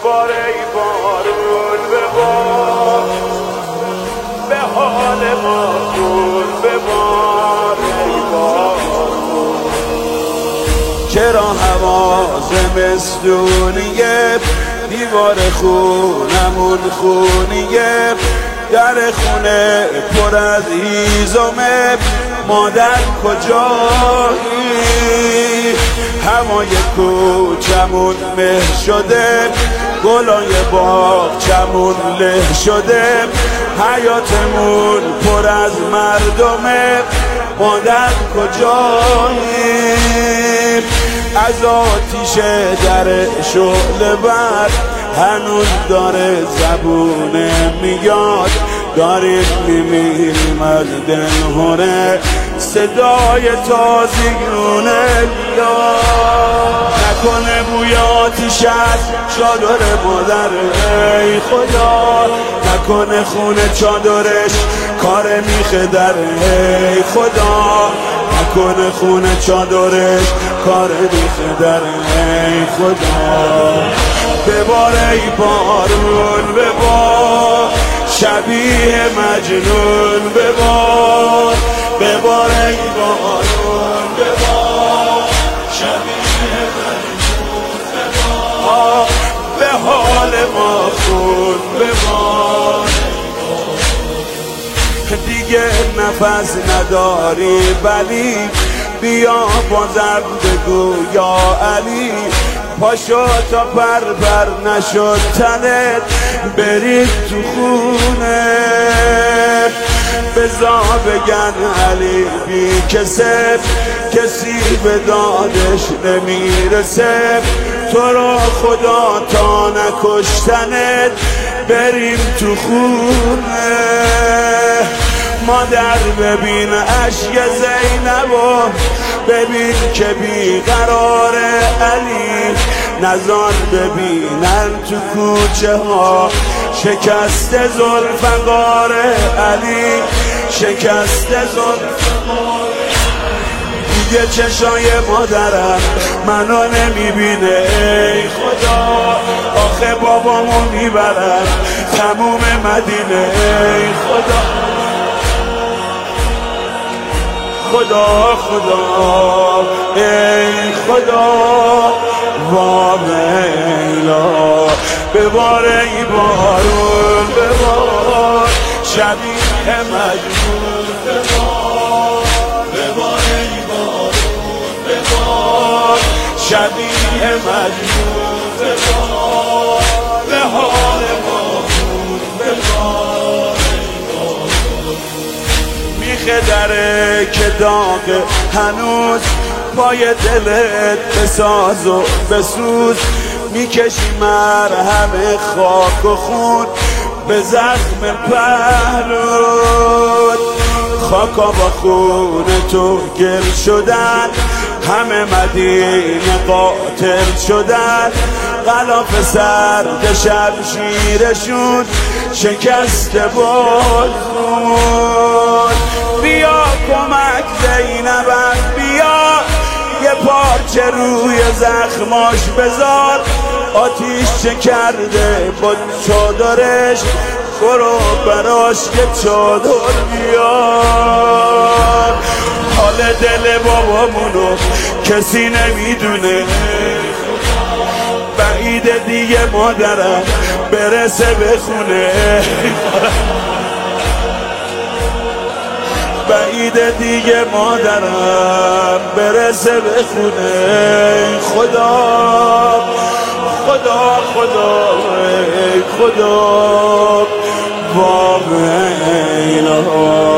ببار ای بارون ببار، به حال ما خون ببار ای بارون. چرا هوا زمستونیه، دیوار خونمون خونیه، در خونه پر از هیزمه، مادر کجایی؟ هوای کوچمون مه شده، گلای باغچمون له شده، حیاتمون پر از مردمه، مادر کجایی؟ از آتیش در شعله بر هنوز داره زبونه میاد، داریم میمیریم از دلهره، صدای تازیونه بیاد. نکنه بوی آتیش از چادر مادر ای خدا، نکنه خونه چادرش کار میخه در ای خدا، نکنه خونه چادرش کار میخه در ای خدا. ببار ای بارون ببار، شبیه مجنون ببار، ببار ای بارون ببار، شبیه مجنون ببار، به حال ما خون ببار. دیگه نفس نداری ولی بیا بازم بگو یا علی، پاشو تا پر نشد تنت برید تو خونه، بزا بگن علی بی کسب، کسی به دادش نمیرسه، تو رو خدا تا نکشتنت بریم تو خونه. مادر ببین اشک زینبو، ببین که بیقرار علی، نزار ببینن تو کوچه ها شکست ذوالفقار علی، شکست ذوالفقار. دیگه چشای مادرم منو نمیبینه ای خدا، آخه بابامو میبرم تموم مدینه ای خدا، خدا خدا ای خدا وامیلا. ببار ای بارون ببار، شبیه مجنون ببار، ببار ای بارون ببار، شبیه مجنون ببار، به حال ما خون ببار. میخه دره که داغه هنوز، پای دلت بساز و بسوز، میکشی مرهم خاک و خون به زخم پهلوت. خاکا با خون تو گل شدن، همه مدینه قاتل شدن، غلاف سرد شمشیرشون شکسته بازون. بیا کمک زینبم بیا، یه پارچه روی زخماش بذار، آتیش چه کرده با چادرش، برو براش یه چادر بیار. حال دل بابامونو کسی نمیدونه، بعید دیگه مادرم برسه به خونه، بعید دیگه مادرم برسه به خونه. خدا خدا خدا ای خدا وامیلا.